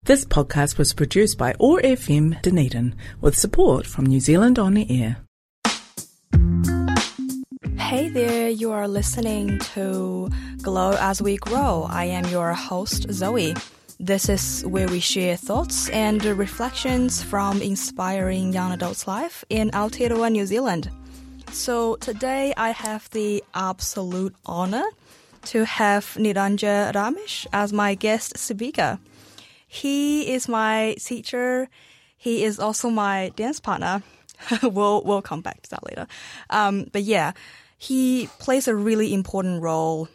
This podcast was produced by OAR FM Dunedin with support from New Zealand On Air. Hey there, you are listening to Glow as We Grow. I am your host, Zoe. This is where we share thoughts and reflections from inspiring young adults' life in Aotearoa, New Zealand. So today I have the absolute honor to have Niranjan Ramesh as my guest speaker. He is my teacher. He is also my dance partner. We'll come back to that later. But yeah, he plays a really important role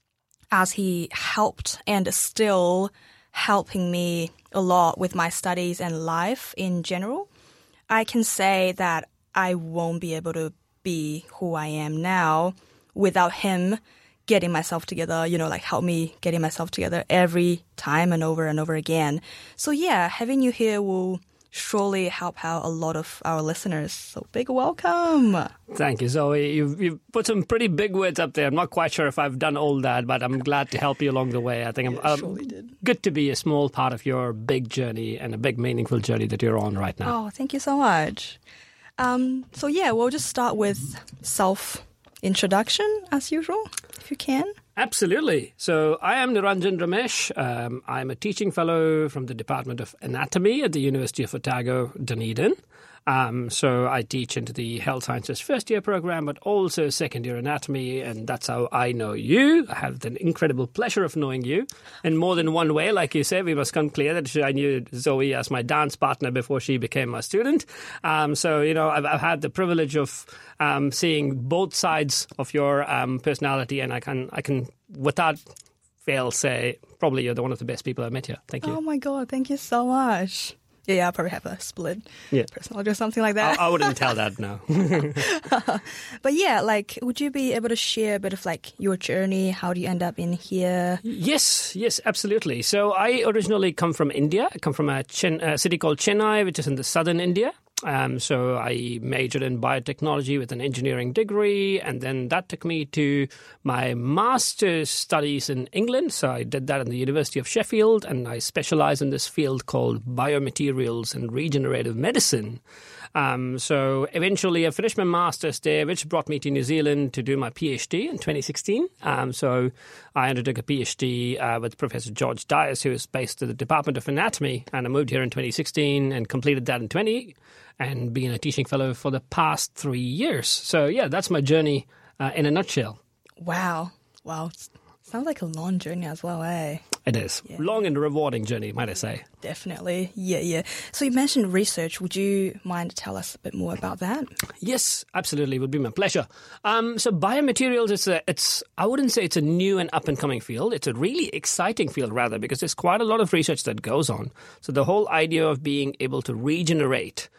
as he helped and is still helping me a lot with my studies and life in general. I can say that I won't be able to be who I am now without him getting myself together, help me getting myself together every time and over again. So yeah, having you here will surely help out a lot of our listeners. So big welcome. Thank you, Zoe. You've put some pretty big words up there. I'm not quite sure if I've done all that, but I'm glad to help you along the way. I think I'm surely did. Good to be a small part of your big journey and a big meaningful journey that you're on right now. Oh, thank you so much. So yeah, we'll just start with self-introduction as usual, if you can. Absolutely. So I am Niranjan Ramesh. I'm a teaching fellow from the Department of Anatomy at the University of Otago, Dunedin. So I teach into the Health Sciences first-year program, but also second-year anatomy, and that's how I know you. I have the incredible pleasure of knowing you in more than one way. Like you said, we must come clear that I knew Zoe as my dance partner before she became my student. I've had the privilege of seeing both sides of your personality, and I can without fail say probably you're one of the best people I've met here. Thank you. Oh my God, thank you so much. Yeah, I'll probably have a split personality or something like that. I wouldn't tell that, no. But yeah, would you be able to share a bit of your journey? How do you end up in here? Yes, absolutely. So I originally come from India. I come from a city called Chennai, which is in the southern India. So I majored in biotechnology with an engineering degree, and then that took me to my master's studies in England. So I did that in the University of Sheffield, and I specialize in this field called biomaterials and regenerative medicine. So eventually I finished my master's there, which brought me to New Zealand to do my PhD in 2016. So I undertook a PhD with Professor George Dias, who is based at the Department of Anatomy, and I moved here in 2016 and completed that in 20 and been a teaching fellow for the past 3 years. So yeah, that's my journey in a nutshell. Wow. Sounds like a long journey as well, eh? It is. Yeah. Long and rewarding journey, might I say. Definitely. Yeah. So you mentioned research. Would you mind to tell us a bit more about that? Yes, absolutely. It would be my pleasure. So biomaterials, I wouldn't say it's a new and up-and-coming field. It's a really exciting field, rather, because there's quite a lot of research that goes on. So the whole idea of being able to regenerate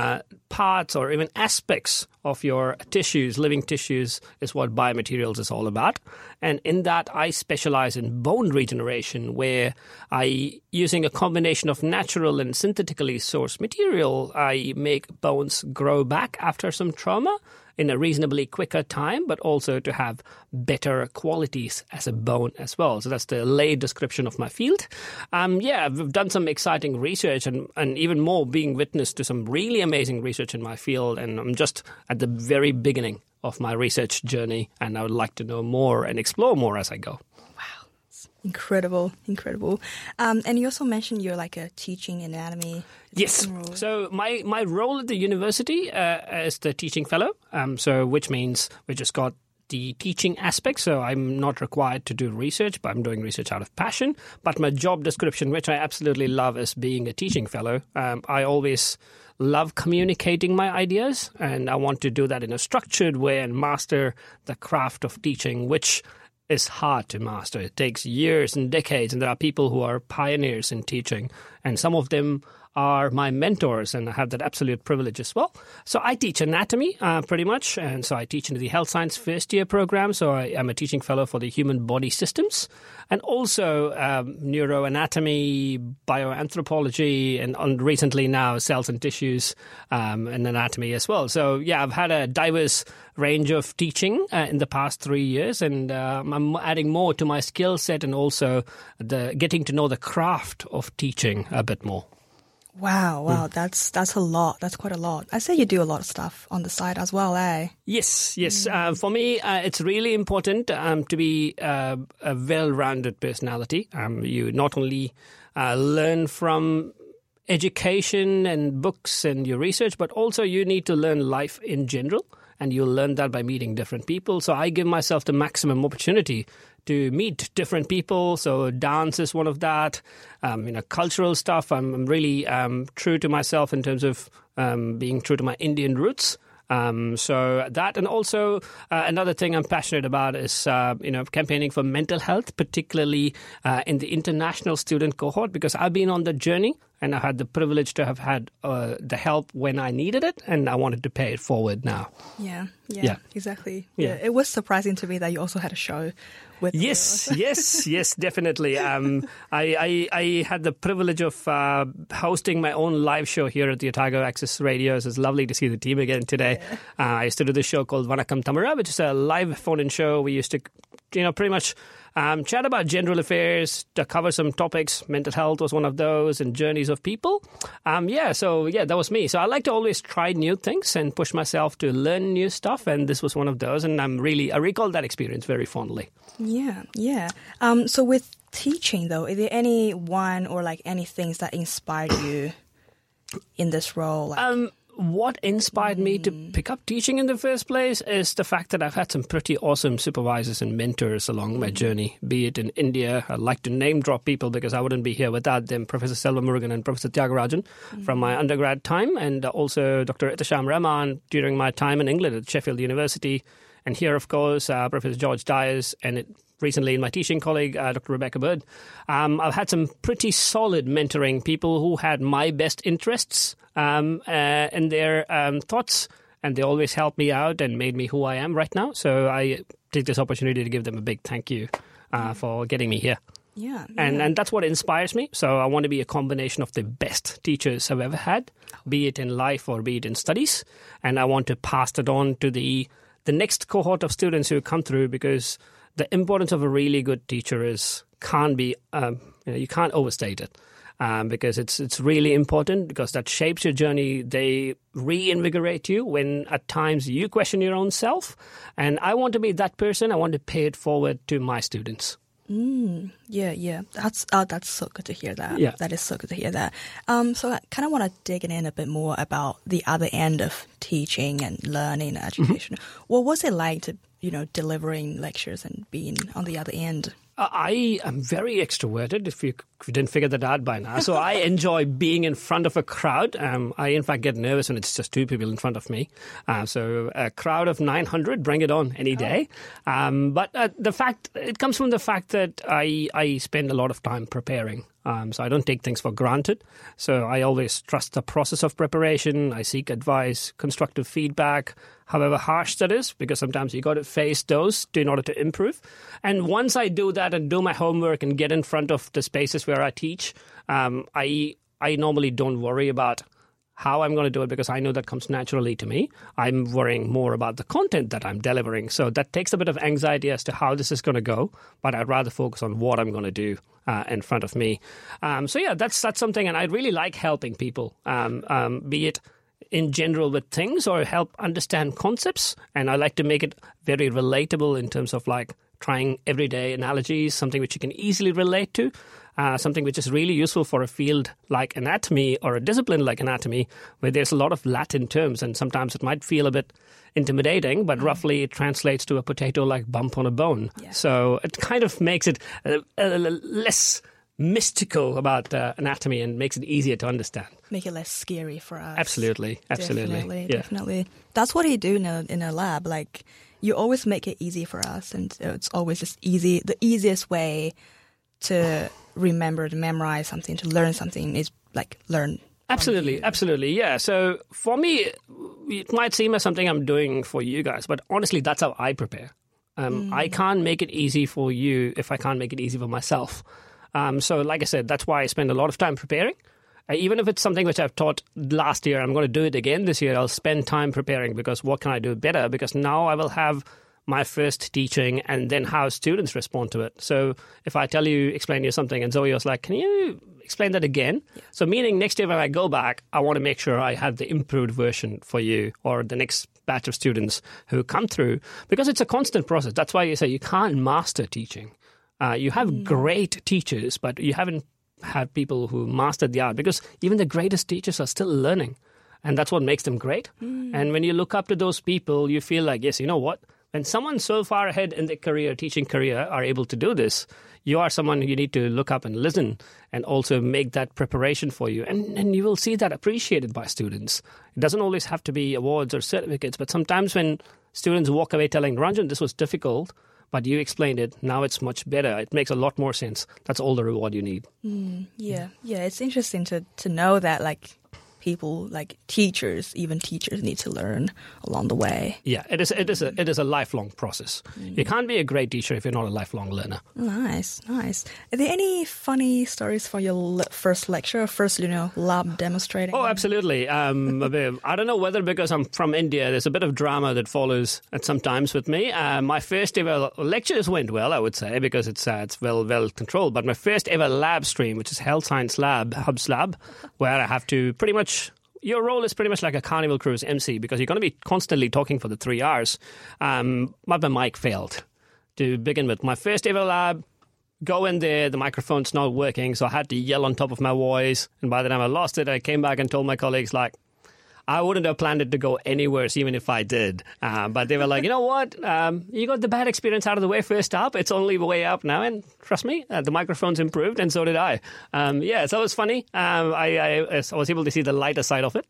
parts or even aspects of your tissues, living tissues, is what biomaterials is all about. And in that, I specialize in bone regeneration, where using a combination of natural and synthetically sourced material, I make bones grow back after some trauma in a reasonably quicker time, but also to have better qualities as a bone as well. So that's the lay description of my field. We've done some exciting research and even more being witness to some really amazing research in my field. And I'm just at the very beginning of my research journey, and I would like to know more and explore more as I go. Wow. It's incredible. And you also mentioned you're a teaching anatomy. Yes. So my role at the university is the teaching fellow, which means we just got the teaching aspect. So I'm not required to do research, but I'm doing research out of passion. But my job description, which I absolutely love, is being a teaching fellow. I always love communicating my ideas, and I want to do that in a structured way and master the craft of teaching, which is hard to master. It takes years and decades, and there are people who are pioneers in teaching, and some of them are my mentors, and I have that absolute privilege as well. So I teach anatomy pretty much, and so I teach in the health science first-year program. So I am a teaching fellow for the human body systems, and also neuroanatomy, bioanthropology, and recently now cells and tissues and anatomy as well. So yeah, I've had a diverse range of teaching in the past 3 years, and I'm adding more to my skill set, and also getting to know the craft of teaching a bit more. Wow, that's a lot. That's quite a lot. I say you do a lot of stuff on the side as well, eh? Yes. For me, it's really important to be a well-rounded personality. You not only learn from education and books and your research, but also you need to learn life in general, and you'll learn that by meeting different people. So I give myself the maximum opportunity to meet different people. So dance is one of that. Cultural stuff. I'm really true to myself in terms of being true to my Indian roots. So that, and also another thing I'm passionate about is campaigning for mental health, particularly in the international student cohort, because I've been on the journey and I had the privilege to have had the help when I needed it, and I wanted to pay it forward now. Yeah, exactly. Yeah. It was surprising to me that you also had a show with. Yes, definitely. I had the privilege of hosting my own live show here at the Otago Access Radio. So it's lovely to see the team again today. Yeah. I used to do this show called Vanakkam Tamara, which is a live phone-in show. We used to, pretty much chat about general affairs, to cover some topics. Mental health was one of those, and journeys of people. That was me. So I like to always try new things and push myself to learn new stuff, and this was one of those, and I recall that experience very fondly. Yeah. So with teaching, though, is there any one or any things that inspired you in this role? What inspired me to pick up teaching in the first place is the fact that I've had some pretty awesome supervisors and mentors along my journey, be it in India. I'd like to name drop people because I wouldn't be here without them. Professor Selva Murugan and Professor Tyagarajan from my undergrad time, and also Dr. Itasham Rahman during my time in England at Sheffield University. And here, of course, Professor George Dyers, and recently in my teaching colleague, Dr. Rebecca Bird. I've had some pretty solid mentoring, people who had my best interests in their thoughts, and they always helped me out and made me who I am right now. So I take this opportunity to give them a big thank you for getting me here. Yeah. And that's what inspires me. So I want to be a combination of the best teachers I've ever had, be it in life or be it in studies. And I want to pass that on to the next cohort of students who come through, because the importance of a really good teacher can't be you can't overstate it, because it's really important, because that shapes your journey. They reinvigorate you when at times you question your own self, and I want to be that person. I want to pay it forward to my students. Yeah. That's so good to hear that. Yeah. That is so good to hear that. So I kind of want to dig in a bit more about the other end of teaching and learning and education. What was it like to, delivering lectures and being on the other end? I am very extroverted, if you didn't figure that out by now. So I enjoy being in front of a crowd. I, in fact, get nervous when it's just two people in front of me. So a crowd of 900, bring it on any day. But it comes from the fact that I spend a lot of time preparing. So I don't take things for granted. So I always trust the process of preparation. I seek advice, constructive feedback, however harsh that is, because sometimes you got to face those in order to improve. And once I do that and do my homework and get in front of the spaces where I teach, I normally don't worry about how I'm going to do it, because I know that comes naturally to me. I'm worrying more about the content that I'm delivering. So that takes a bit of anxiety as to how this is going to go, but I'd rather focus on what I'm going to do in front of me. That's something, and I really like helping people, be it in general with things or help understand concepts. And I like to make it very relatable in terms of trying everyday analogies, something which you can easily relate to, something which is really useful for a field like anatomy or a discipline like anatomy, where there's a lot of Latin terms, and sometimes it might feel a bit intimidating, but roughly it translates to a potato-like bump on a bone. Yeah. So it kind of makes it less mystical about anatomy and makes it easier to understand. Make it less scary for us. Absolutely. Definitely. That's what you do in a lab. You always make it easy for us, and it's always just easy. The easiest way to remember, to memorize something, to learn something is learn Absolutely, yeah. So for me, it might seem as something I'm doing for you guys, but honestly, that's how I prepare. I can't make it easy for you if I can't make it easy for myself. So like I said, that's why I spend a lot of time preparing. Even if it's something which I've taught last year, I'm going to do it again this year. I'll spend time preparing because what can I do better? Because now I will have my first teaching and then how students respond to it. So if I explain to you something and Zoe was like, can you explain that again? Yeah. So meaning next year when I go back, I want to make sure I have the improved version for you or the next batch of students who come through because it's a constant process. That's why you say you can't master teaching. You have great teachers, but you haven't had people who mastered the art because even the greatest teachers are still learning. And that's what makes them great. And when you look up to those people, you feel like, yes, you know what? When someone so far ahead in their career, teaching career, are able to do this, you are someone you need to look up and listen and also make that preparation for you. And you will see that appreciated by students. It doesn't always have to be awards or certificates, but sometimes when students walk away telling, Ranjan, this was difficult, but you explained it, now it's much better. It makes a lot more sense. That's all the reward you need. Yeah, it's interesting to know that, like, people, like even teachers need to learn along the way. Yeah, it is a lifelong process. You can't be a great teacher if you're not a lifelong learner. Nice. Are there any funny stories for your first lecture, first lab demonstrating? Oh, absolutely. I don't know whether because I'm from India, there's a bit of drama that follows at sometimes with me. My first ever lectures went well, I would say, because it's well controlled. But my first ever lab stream, which is Health Science Lab, Hubs Lab, where I have to pretty much your role is pretty much like a Carnival Cruise MC because you're going to be constantly talking for the 3 hours. But my mic failed to begin with. My first ever lab, go in there, the microphone's not working, so I had to yell on top of my voice. And by the time I lost it, I came back and told my colleagues, like, I wouldn't have planned it to go any worse, even if I did. But they were like, you know what? You got the bad experience out of the way first up. It's only way up now. And trust me, the microphone's improved, and so did I. So it was funny. I was able to see the lighter side of it.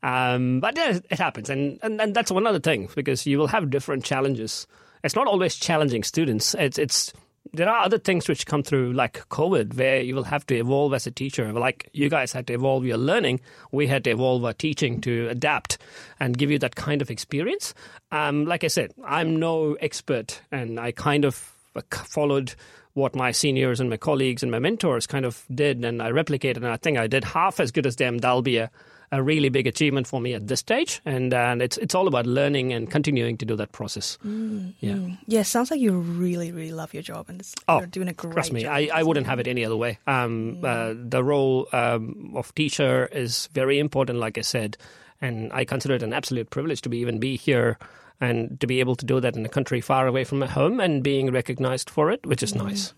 But yeah, it happens. And that's one other thing, because you will have different challenges. It's not always challenging students. There are other things which come through, like COVID, where you will have to evolve as a teacher. Like you guys had to evolve your learning. We had to evolve our teaching to adapt and give you that kind of experience. Like I said, I'm no expert, and I kind of followed what my seniors and my colleagues and my mentors kind of did, and I replicated, and I think I did half as good as them. That'll be a really big achievement for me at this stage, and it's all about learning and continuing to do that process. Yeah, sounds like you really, really love your job, and you're doing a great trust me, job. I wouldn't have it any other way. The role of teacher is very important, like I said, and I consider it an absolute privilege to even be here and to be able to do that in a country far away from my home and being recognized for it, which is nice.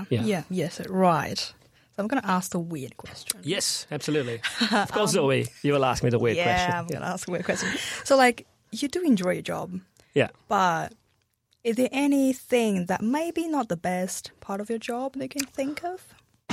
Yes, right. So I'm going to ask the weird question. Yes, absolutely. Of course, Zoe, you will ask me the weird question. Yeah, I'm going to ask a weird question. So, like, you do enjoy your job. Yeah. But is there anything that maybe not the best part of your job that you can think of?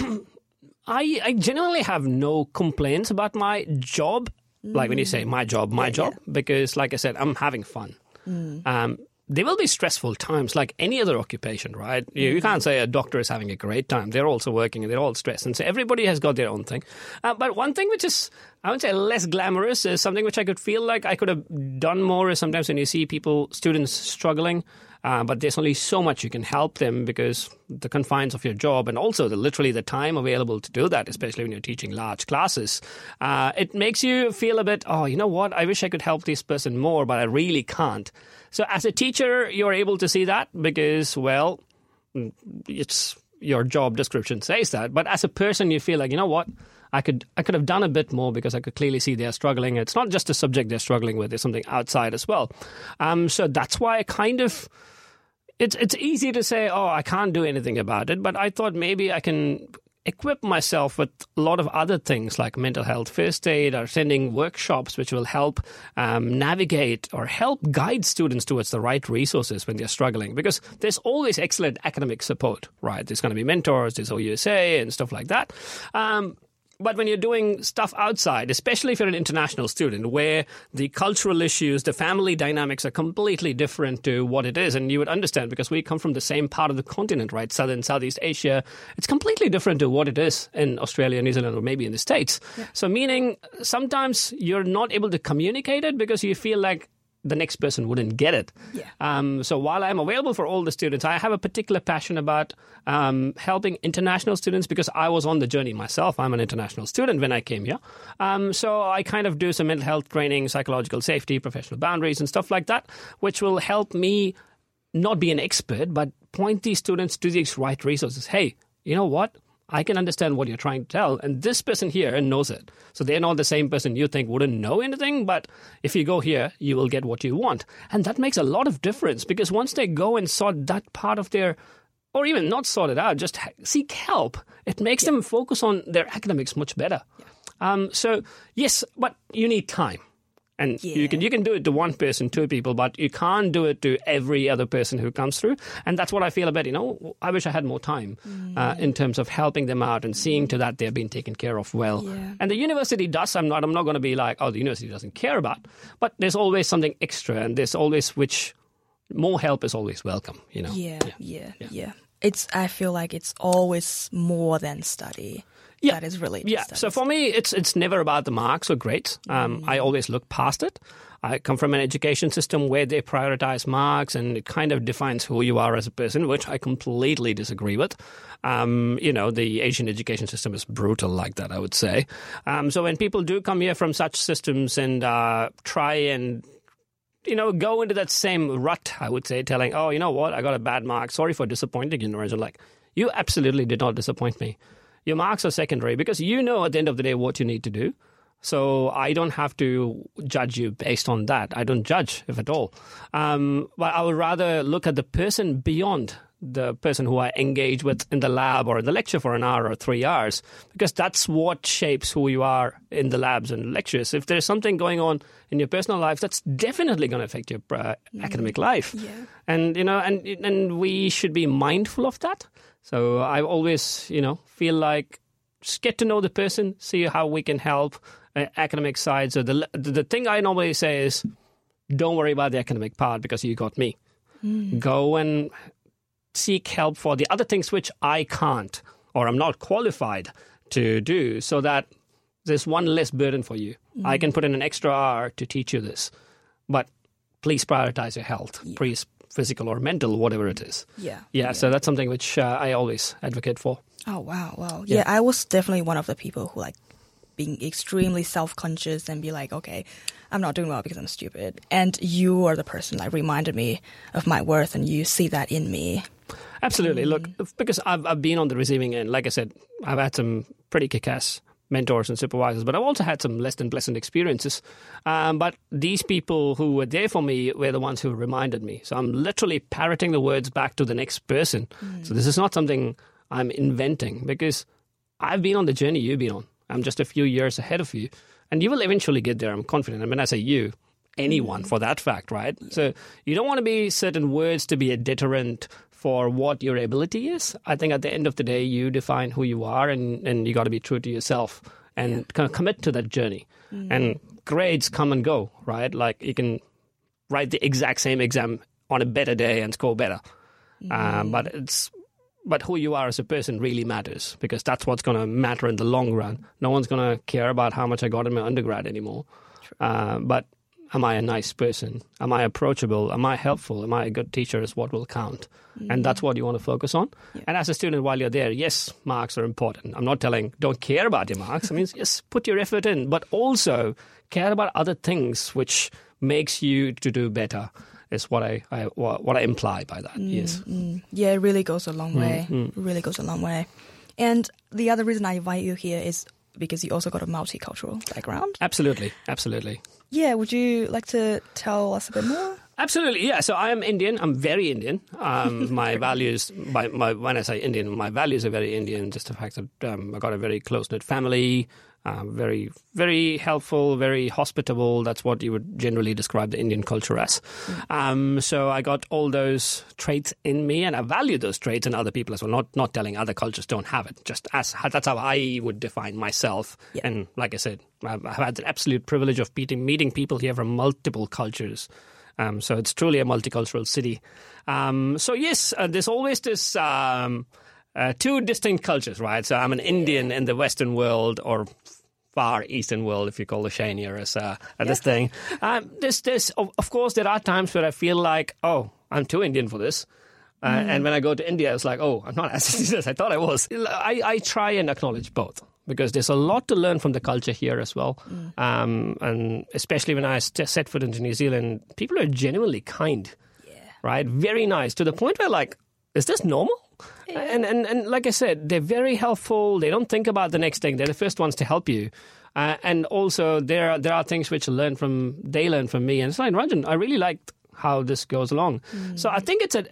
I genuinely have no complaints about my job. Like when you say my job, because like I said, I'm having fun. There will be stressful times like any other occupation, right? You can't say a doctor is having a great time. They're also working and they're all stressed. And so everybody has got their own thing. But one thing which is, I would say, less glamorous is something which I could feel like I could have done more is sometimes when you see students struggling, but there's only so much you can help them because the confines of your job and also literally the time available to do that, especially when you're teaching large classes, it makes you feel a bit, oh, you know what? I wish I could help this person more, but I really can't. So as a teacher, you're able to see that because, well, it's your job description says that. But as a person, you feel like, you know what? I could have done a bit more because I could clearly see they're struggling. It's not just a subject they're struggling with. There's something outside as well. So that's why I kind of... It's easy to say, oh, I can't do anything about it. But I thought maybe I can equip myself with a lot of other things like mental health first aid or sending workshops which will help navigate or help guide students towards the right resources when they're struggling. Because there's always excellent academic support, right? There's going to be mentors, there's OUSA and stuff like that. But when you're doing stuff outside, especially if you're an international student, where the cultural issues, the family dynamics are completely different to what it is, and you would understand because we come from the same part of the continent, right? Southeast Asia. It's completely different to what it is in Australia, New Zealand, or maybe in the States. Yeah. So meaning sometimes you're not able to communicate it because you feel like the next person wouldn't get it. Yeah. So while I'm available for all the students, I have a particular passion about helping international students because I was on the journey myself. I'm an international student when I came here. So I kind of do some mental health training, psychological safety, professional boundaries and stuff like that, which will help me not be an expert, but point these students to these right resources. Hey, you know what? I can understand what you're trying to tell, and this person here knows it. So they're not the same person you think wouldn't know anything, but if you go here, you will get what you want. And that makes a lot of difference because once they go and sort that part of their, or even not sort it out, just seek help, it makes them focus on their academics much better. Yeah. So yes, but you need time. And you can do it to one person, two people, but you can't do it to every other person who comes through. And that's what I feel about, I wish I had more time in terms of helping them out and seeing to that they're being taken care of well. Yeah. And the university does. I'm not going to be like, oh, the university doesn't care about. But there's always something extra, and there's always more help is always welcome. Yeah. I feel like it's always more than study. Yeah. That is related. Yeah. So for me, it's never about the marks or grades. I always look past it. I come from an education system where they prioritize marks, and it kind of defines who you are as a person, which I completely disagree with. The Asian education system is brutal like that, I would say. So when people do come here from such systems and try and go into that same rut, I would say, telling, oh, you know what, I got a bad mark. Sorry for disappointing you. Like, you absolutely did not disappoint me. Your marks are secondary because at the end of the day what you need to do. So I don't have to judge you based on that. I don't judge, if at all. But I would rather look at the person beyond the person who I engage with in the lab or in the lecture for an hour or 3 hours, because that's what shapes who you are in the labs and lectures. If there's something going on in your personal life, that's definitely going to affect your academic life. Yeah. And, and we should be mindful of that. So I always, feel like just get to know the person, see how we can help academic side. So the thing I normally say is, don't worry about the academic part because you got me. Go and seek help for the other things which I can't or I'm not qualified to do, so that there's one less burden for you. I can put in an extra hour to teach you this, but please prioritize your health, please, physical or mental, whatever it is. Yeah. So that's something which I always advocate for. Oh, wow. Yeah, I was definitely one of the people who being extremely self-conscious and be like, okay, I'm not doing well because I'm stupid. And you are the person that reminded me of my worth, and you see that in me. Absolutely. Look, because I've been on the receiving end. Like I said, I've had some pretty kick-ass mentors and supervisors, but I've also had some less than pleasant experiences. But these people who were there for me were the ones who reminded me. So I'm literally parroting the words back to the next person. So this is not something I'm inventing, because I've been on the journey you've been on. I'm just a few years ahead of you, and you will eventually get there. I'm confident. And when I say you, anyone for that fact, right? Yeah. So you don't want to be certain words to be a deterrent for what your ability is. I think at the end of the day, you define who you are, and you got to be true to yourself and kind of commit to that journey. And grades come and go, right? Like, you can write the exact same exam on a better day and score better. But who you are as a person really matters, because that's what's going to matter in the long run. No one's going to care about how much I got in my undergrad anymore. But am I a nice person? Am I approachable? Am I helpful? Am I a good teacher is what will count. And that's what you want to focus on. Yeah. And as a student, while you're there, yes, marks are important. I'm not telling don't care about your marks. I mean, yes, put your effort in, but also care about other things which makes you to do better. Is what I imply by that. Yes. Yeah, it really goes a long way. It really goes a long way. And the other reason I invite you here is because you also got a multicultural background. Absolutely. Yeah, would you like to tell us a bit more? Absolutely, yeah. So I am Indian. I'm very Indian. My values, when I say Indian, my values are very Indian. Just the fact that I got a very close-knit family, very, very helpful, very hospitable. That's what you would generally describe the Indian culture as. So I got all those traits in me, and I value those traits in other people as well. Not telling other cultures don't have it. That's how I would define myself. Yeah. And like I said, I've had the absolute privilege of meeting people here from multiple cultures. So it's truly a multicultural city. So yes, there's always this two distinct cultures, right? So I'm an Indian in the Western world, or Far Eastern world, if you call the Shania as this thing. Of course, there are times where I feel like, oh, I'm too Indian for this. And when I go to India, it's like, oh, I'm not as Indian as I thought I was. I try and acknowledge both, because there's a lot to learn from the culture here as well. And especially when I set foot into New Zealand, people are genuinely kind, right? Very nice, to the point where, like, is this normal? Yeah. And like I said, they're very helpful. They don't think about the next thing. They're the first ones to help you. And also, there are things which they learn from me. And it's like, Ranjan, I really liked how this goes along. So I think it's a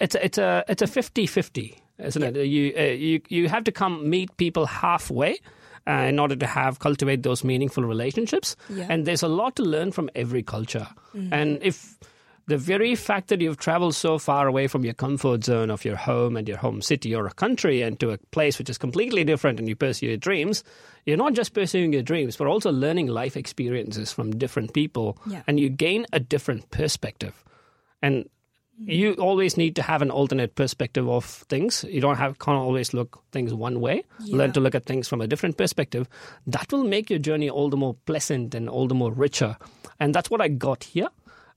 50-50, isn't it? You have to meet people halfway in order to cultivate those meaningful relationships. Yeah. And there's a lot to learn from every culture. And if the very fact that you've traveled so far away from your comfort zone of your home and your home city or a country and to a place which is completely different, and you pursue your dreams, you're not just pursuing your dreams, but also learning life experiences from different people. Yeah. And you gain a different perspective. And you always need to have an alternate perspective of things. You can't always look things one way. Yeah. Learn to look at things from a different perspective. That will make your journey all the more pleasant and all the more richer. And that's what I got here.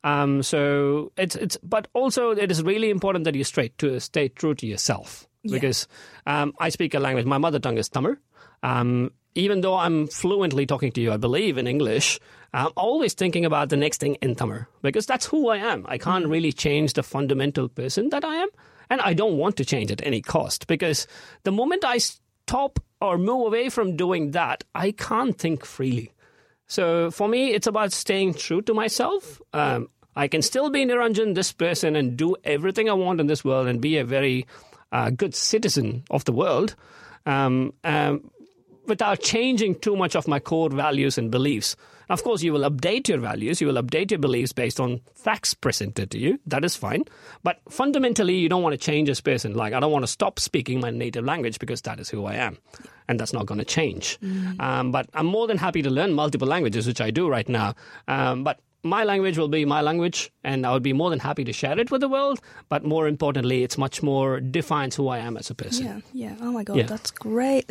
So but also it is really important that you stay true to yourself. Yeah. Because I speak a language. My mother tongue is Tamil. Even though I'm fluently talking to you, I believe, in English, I'm always thinking about the next thing in Tamil, because that's who I am. I can't really change the fundamental person that I am, and I don't want to change at any cost, because the moment I stop or move away from doing that, I can't think freely. So for me, it's about staying true to myself. I can still be Niranjan, this person, and do everything I want in this world and be a very good citizen of the world, without changing too much of my core values and beliefs. Of course, you will update your values, you will update your beliefs based on facts presented to you. That is fine. But fundamentally, you don't want to change as a person. Like, I don't want to stop speaking my native language, because that is who I am. And that's not going to change. But I'm more than happy to learn multiple languages, which I do right now. But my language will be my language, and I would be more than happy to share it with the world. But more importantly, it's much more defines who I am as a person. Yeah. Oh my God, yeah. That's great.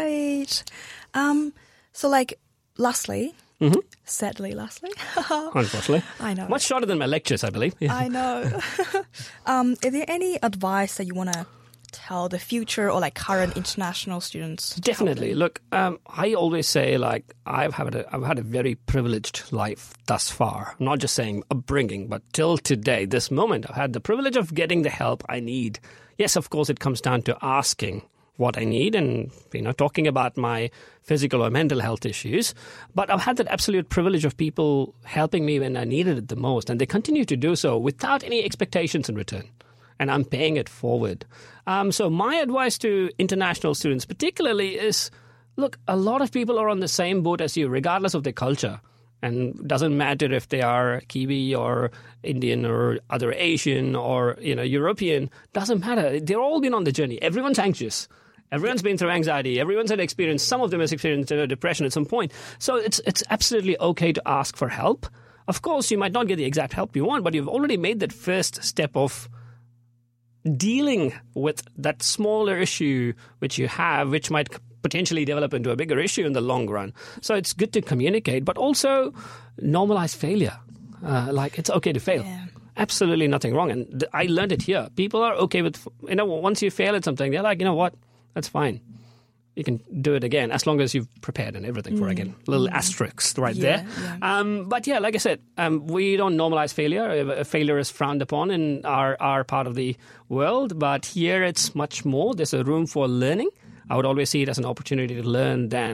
So, like, lastly, sadly, unfortunately, I know, much shorter than my lectures, I believe. Yeah. I know. Is there any advice that you want to tell the future or like current international students? Definitely. Look, I always say, like, I've had a very privileged life thus far. I'm not just saying upbringing, but till today, this moment, I've had the privilege of getting the help I need. Yes, of course, it comes down to asking what I need and, talking about my physical or mental health issues. But I've had that absolute privilege of people helping me when I needed it the most. And they continue to do so without any expectations in return. And I'm paying it forward. So my advice to international students particularly is, look, a lot of people are on the same boat as you, regardless of their culture. And it doesn't matter if they are Kiwi or Indian or other Asian or, European. Doesn't matter. They've all been on the journey. Everyone's anxious. Everyone's been through anxiety. Everyone's had experience. Some of them has experienced depression at some point. So it's absolutely okay to ask for help. Of course, you might not get the exact help you want, but you've already made that first step of dealing with that smaller issue which you have, which might potentially develop into a bigger issue in the long run. So it's good to communicate, but also normalize failure. Like, it's okay to fail. Yeah. Absolutely nothing wrong. And I learned it here. People are okay with, once you fail at something, they're like, you know what, that's fine. You can do it again, as long as you've prepared and everything for again. Little asterisks right there. Yeah. But yeah, like I said, we don't normalize failure. Failure is frowned upon in our part of the world. But here it's much more. There's a room for learning. I would always see it as an opportunity to learn than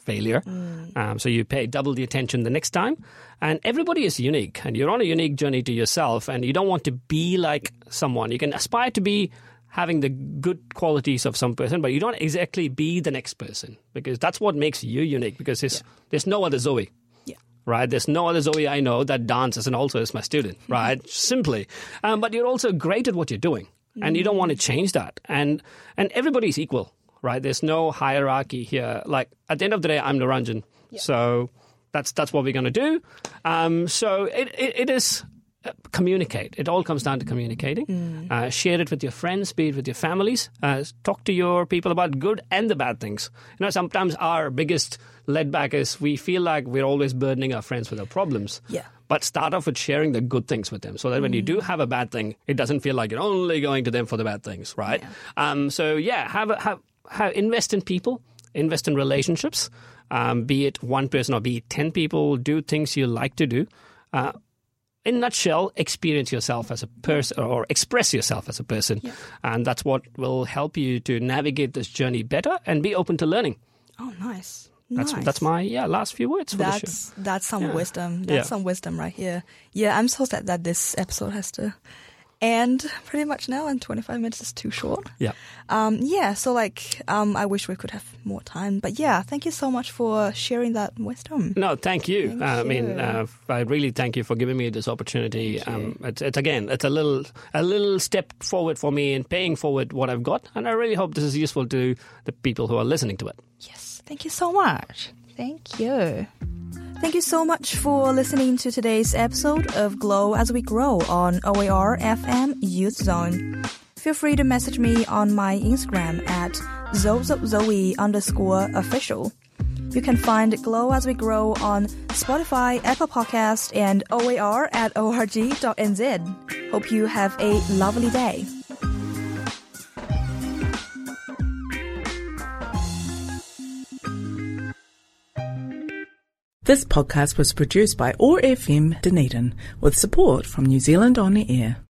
failure. So you pay double the attention the next time. And everybody is unique, and you're on a unique journey to yourself, and you don't want to be like someone. You can aspire to be having the good qualities of some person, but you don't exactly be the next person, because that's what makes you unique, because there's no other Zoe. Right? There's no other Zoe I know that dances and also is my student, right? Simply. But you're also great at what you're doing, and you don't want to change that. And everybody's equal, right? There's no hierarchy here. Like, at the end of the day, I'm Niranjan. So that's what we're going to do. So it is communicate. It all comes down to communicating. Share it with your friends, be it with your families. Talk to your people about good and the bad things. You know, sometimes our biggest lead back is we feel like we're always burdening our friends with our problems. Yeah. But start off with sharing the good things with them, so that when you do have a bad thing, it doesn't feel like you're only going to them for the bad things, right? Invest in people, invest in relationships, be it one person or be it 10 people. Do things you like to do. In a nutshell, experience yourself as a person, or express yourself as a person. Yeah. And that's what will help you to navigate this journey better and be open to learning. Oh, nice. That's my last few words for the show. That's some wisdom. That's some wisdom right here. Yeah, I'm so sad that this episode has to end pretty much now, and 25 minutes is too short. Yeah. So I wish we could have more time. But yeah, thank you so much for sharing that wisdom. No, thank you. I really thank you for giving me this opportunity. It's a little step forward for me in paying forward what I've got, and I really hope this is useful to the people who are listening to it. Yes. Thank you so much. Thank you. Thank you so much for listening to today's episode of Glow as We Grow on OAR FM Youth Zone. Feel free to message me on my Instagram at Zoe_official. You can find Glow as We Grow on Spotify, Apple Podcast, and oar@org.nz. Hope you have a lovely day. This podcast was produced by OAR FM Dunedin with support from New Zealand On the Air.